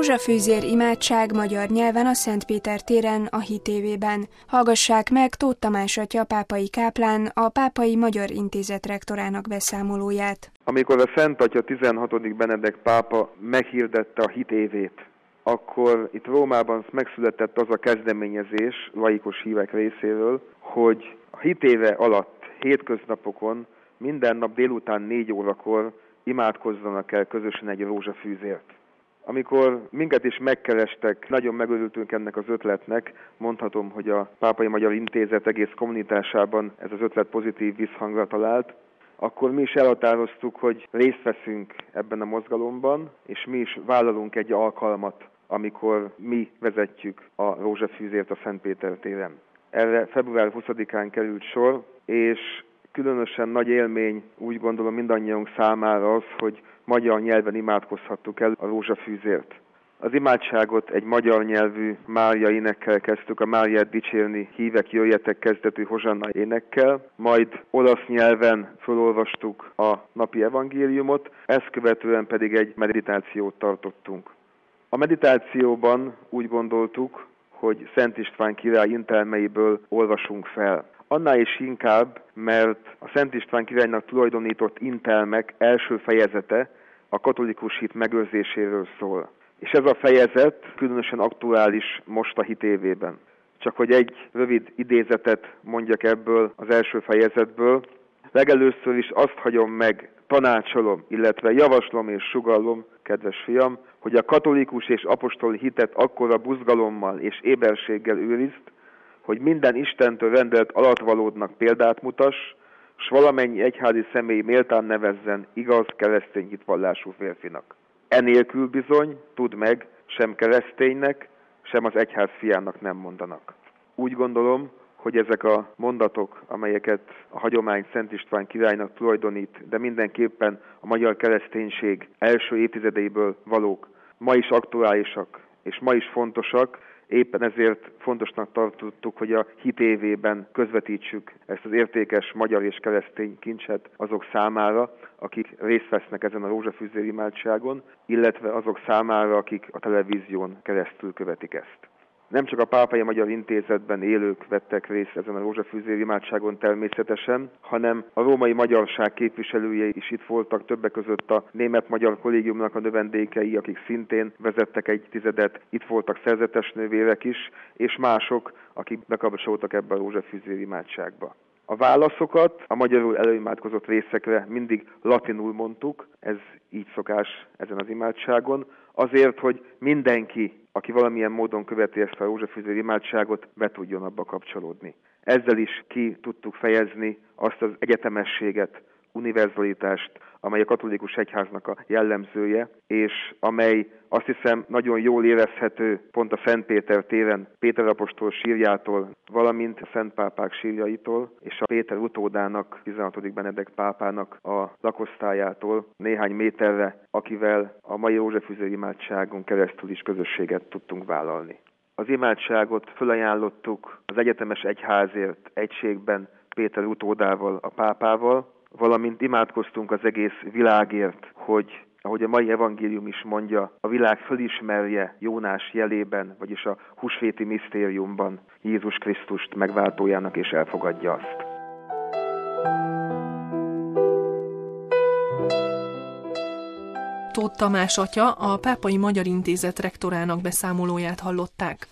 Rózsafűzér imádság magyar nyelven a Szentpéter téren a Hit TV-ben. Hallgassák meg Tóth Tamás atya pápai káplán, a Pápai Magyar Intézet rektorának beszámolóját. Amikor a Szent Atya 16. Benedek pápa meghirdette a Hit évét, akkor itt Rómában megszületett az a kezdeményezés laikus hívek részéről, hogy a Hit éve alatt hétköznapokon minden nap délután 4 órakor imádkozzanak el közösen egy rózsafűzért. Amikor minket is megkerestek, nagyon megörültünk ennek az ötletnek, mondhatom, hogy a Pápai Magyar Intézet egész kommunitásában ez az ötlet pozitív visszhangra talált, akkor mi is elhatároztuk, hogy részt veszünk ebben a mozgalomban, és mi is vállalunk egy alkalmat, amikor mi vezetjük a rózsafűzért a Szentpéter téren. Erre február 20-án került sor, és különösen nagy élmény, úgy gondolom mindannyiunk számára az, hogy magyar nyelven imádkozhattuk el a rózsafűzért. Az imádságot egy magyar nyelvű Mária énekkel kezdtük, a Máriát dicsérni, hívek jöjjetek kezdetű hozsanna énekkel, majd olasz nyelven felolvastuk a napi evangéliumot, ezt követően pedig egy meditációt tartottunk. A meditációban úgy gondoltuk, hogy Szent István király intelmeiből olvasunk fel. Annál is inkább, mert a Szent István királynak tulajdonított intelmek első fejezete a katolikus hit megőrzéséről szól. És ez a fejezet különösen aktuális most a Hit évében. Csak hogy egy rövid idézetet mondjak ebből az első fejezetből. Legelőször is azt hagyom meg, tanácsolom, illetve javaslom és sugallom, kedves fiam, hogy a katolikus és apostoli hitet akkora buzgalommal és éberséggel őrizd, hogy minden Istentől rendelt alatvalódnak példát mutass, s valamennyi egyházi személy méltán nevezzen igaz keresztény hitvallású férfinak. Enélkül bizony, tudd meg, sem kereszténynek, sem az egyház fiának nem mondanak. Úgy gondolom, hogy ezek a mondatok, amelyeket a hagyomány Szent István királynak tulajdonít, de mindenképpen a magyar kereszténység első évtizedeiből valók, ma is aktuálisak és ma is fontosak. Éppen ezért fontosnak tartottuk, hogy a Hit évében közvetítsük ezt az értékes magyar és keresztény kincset azok számára, akik részt vesznek ezen a rózsafűzér imádságon, illetve azok számára, akik a televízión keresztül követik ezt. Nem csak a Pápai Magyar Intézetben élők vettek részt ezen a rózsafűzér imádságon természetesen, hanem a római magyarság képviselői is itt voltak, többek között a német-magyar kollégiumnak a növendékei, akik szintén vezettek egy tizedet, itt voltak szerzetes nővérek is, és mások, akik bekapcsolódtak ebbe a rózsafűzér imádságba. A válaszokat a magyarul előimádkozott részekre mindig latinul mondtuk, ez így szokás ezen az imádságon, azért, hogy mindenki, aki valamilyen módon követi ezt a rózsafűzér imádságot, be tudjon abba kapcsolódni. Ezzel is ki tudtuk fejezni azt az egyetemességet, univerzalitást, amely a katolikus egyháznak a jellemzője, és amely azt hiszem nagyon jól érezhető pont a Szentpéter téren Péter apostol sírjától, valamint a szentpápák sírjaitól, és a Péter utódának, 16. Benedek pápának a lakosztályától néhány méterre, akivel a mai rózsafűzér imádságon keresztül is közösséget tudtunk vállalni. Az imádságot fölajánlottuk az egyetemes egyházért egységben Péter utódával, a pápával, valamint imádkoztunk az egész világért, hogy, ahogy a mai evangélium is mondja, a világ fölismerje Jónás jelében, vagyis a húsvéti misztériumban Jézus Krisztust megváltójának, és elfogadja azt. Tóth Tamás atya, a Pápai Magyar Intézet rektorának beszámolóját hallották.